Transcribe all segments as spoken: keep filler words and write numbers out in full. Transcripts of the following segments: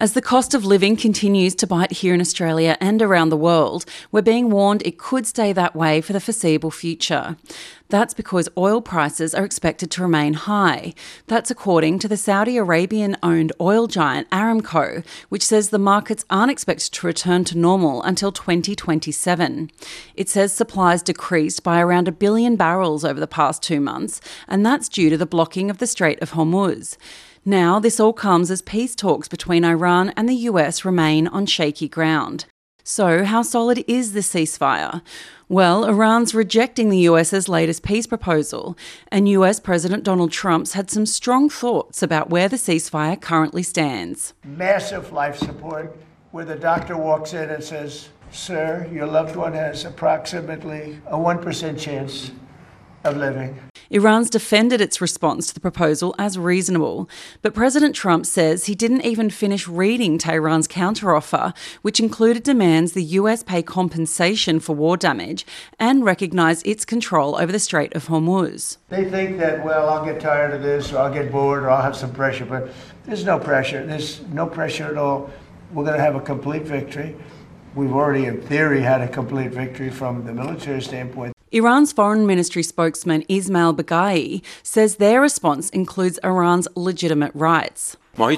As the cost of living continues to bite here in Australia and around the world, we're being warned it could stay that way for the foreseeable future. That's because oil prices are expected to remain high. That's according to the Saudi Arabian-owned oil giant Aramco, which says the markets aren't expected to return to normal until twenty twenty-seven. It says supplies decreased by around a billion barrels over the past two months, and that's due to the blocking of the Strait of Hormuz. Now, this all comes as peace talks between Iran and the U S remain on shaky ground. So, how solid is the ceasefire? Well, Iran's rejecting the US's latest peace proposal, and U S President Donald Trump's had some strong thoughts about where the ceasefire currently stands. Massive life support, where the doctor walks in and says, "Sir, your loved one has approximately a one percent chance of living." Iran's defended its response to the proposal as reasonable, but President Trump says he didn't even finish reading Tehran's counteroffer, which included demands the U S pay compensation for war damage and recognise its control over the Strait of Hormuz. They think that, well, I'll get tired of this, or I'll get bored, or I'll have some pressure, but there's no pressure. There's no pressure at all. We're going to have a complete victory. We've already, in theory, had a complete victory from the military standpoint. Iran's Foreign Ministry spokesman Ismail Baghai says their response includes Iran's legitimate rights.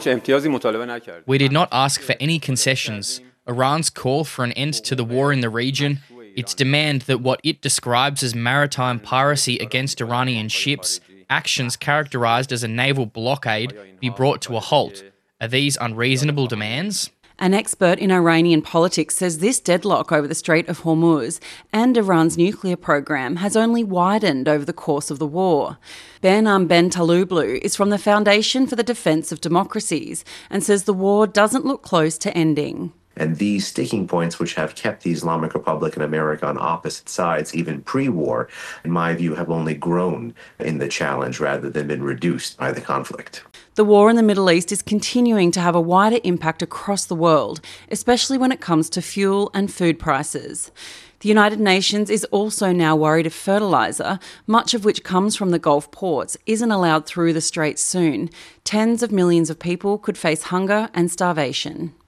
We did not ask for any concessions. Iran's call for an end to the war in the region, its demand that what it describes as maritime piracy against Iranian ships, actions characterised as a naval blockade, be brought to a halt. Are these unreasonable demands? An expert in Iranian politics says this deadlock over the Strait of Hormuz and Iran's nuclear program has only widened over the course of the war. Behnam Ben Talublu is from the Foundation for the Defence of Democracies and says the war doesn't look close to ending. And these sticking points, which have kept the Islamic Republic and America on opposite sides, even pre-war, in my view, have only grown in the challenge rather than been reduced by the conflict. The war in the Middle East is continuing to have a wider impact across the world, especially when it comes to fuel and food prices. The United Nations is also now worried if fertiliser, much of which comes from the Gulf ports, isn't allowed through the Strait soon. Tens of millions of people could face hunger and starvation.